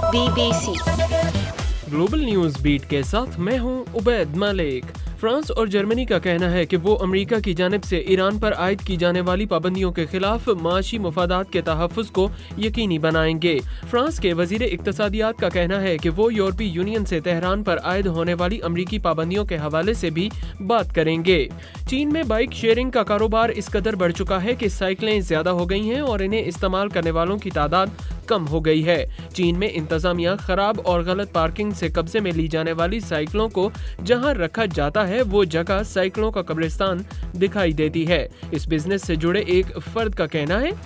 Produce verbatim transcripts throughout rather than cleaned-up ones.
Be B C global news beat کے ساتھ میں ہوں عبید ملک۔ فرانس اور جرمنی کا کہنا ہے کہ وہ امریکہ کی جانب سے ایران پر عائد کی جانے والی پابندیوں کے خلاف معاشی مفادات کے تحفظ کو یقینی بنائیں گے۔ فرانس کے وزیر اقتصادیات کا کہنا ہے کہ وہ یورپی یونین سے تہران پر عائد ہونے والی امریکی پابندیوں کے حوالے سے بھی بات کریں گے۔ چین میں بائیک شیئرنگ کا کاروبار اس قدر بڑھ چکا ہے کہ سائیکلیں زیادہ ہو گئی ہیں اور انہیں استعمال کرنے والوں کی تعداد کم ہو گئی ہے۔ چین میں انتظامیہ خراب اور غلط پارکنگ سے قبضے میں لی جانے والی سائیکلوں کو جہاں رکھا جاتا ہے وہ جگہ سائیکلوں کا قبرستان دکھائی دیتی ہے۔ اس بزنس سے جڑے ایک فرد کا کہنا ہے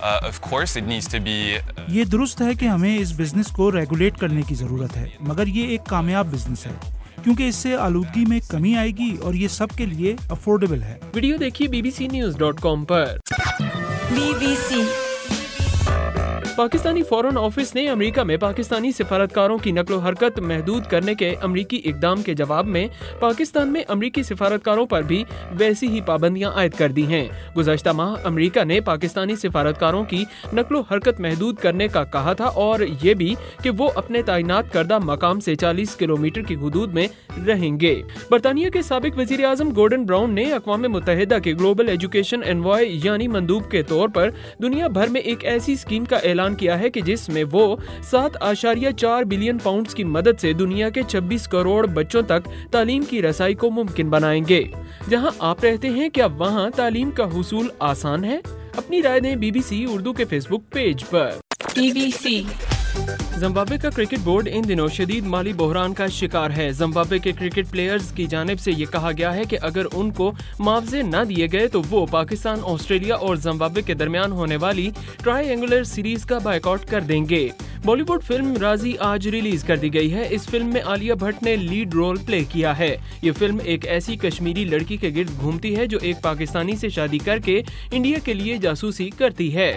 یہ درست ہے کہ ہمیں اس بزنس کو ریگولیٹ کرنے کی ضرورت ہے، مگر یہ ایک کامیاب بزنس ہے کیونکہ اس سے آلودگی میں کمی آئے گی اور یہ سب کے لیے افورڈیبل ہے۔ ویڈیو دیکھیے B B C news dot com پر۔ B B C Pakistani foreign office نے امریکہ میں پاکستانی سفارتکاروں کی نقل و حرکت محدود کرنے کے امریکی اقدام کے جواب میں پاکستان میں امریکی سفارتکاروں پر بھی ویسی ہی پابندیاں عائد کر دی ہیں۔ گزشتہ ماہ امریکہ نے پاکستانی سفارتکاروں کی نقل و حرکت محدود کرنے کا کہا تھا اور یہ بھی کہ وہ اپنے تعینات کردہ مقام سے چالیس کلومیٹر کی حدود میں رہیں گے۔ برطانیہ کے سابق وزیر اعظم گورڈن براؤن نے اقوام متحدہ کے گلوبل ایجوکیشن انوائے یعنی مندوب کے طور پر دنیا بھر میں ایک ایسی اسکیم کا اعلان کیا ہے کہ جس میں وہ سات اشاریہ چار بلین پاؤنڈز کی مدد سے دنیا کے چھبیس کروڑ بچوں تک تعلیم کی رسائی کو ممکن بنائیں گے۔ جہاں آپ رہتے ہیں کیا وہاں تعلیم کا حصول آسان ہے؟ اپنی رائے دیں بی بی سی اردو کے فیس بک پیج پر۔ بی بی سی زمبابوے کا کرکٹ بورڈ ان دنوں شدید مالی بحران کا شکار ہے۔ زمبابوے کے کرکٹ پلیئرز کی جانب سے یہ کہا گیا ہے کہ اگر ان کو معاوضے نہ دیے گئے تو وہ پاکستان، آسٹریلیا اور زمبابوے کے درمیان ہونے والی ٹرائی اینگولر سیریز کا بائیکاٹ کر دیں گے۔ بالی ووڈ فلم رازی آج ریلیز کر دی گئی ہے۔ اس فلم میں عالیہ بھٹ نے لیڈ رول پلے کیا ہے۔ یہ فلم ایک ایسی کشمیری لڑکی کے گرد گھومتی ہے جو ایک پاکستانی سے شادی کر کے انڈیا کے لیے جاسوسی کرتی ہے۔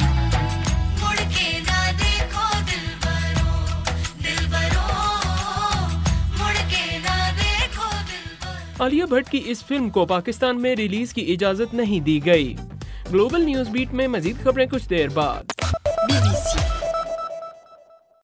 عالیہ بھٹ کی اس فلم کو پاکستان میں ریلیز کی اجازت نہیں دی گئی۔ گلوبل نیوز بیٹ میں مزید خبریں کچھ دیر بعد۔ Be B C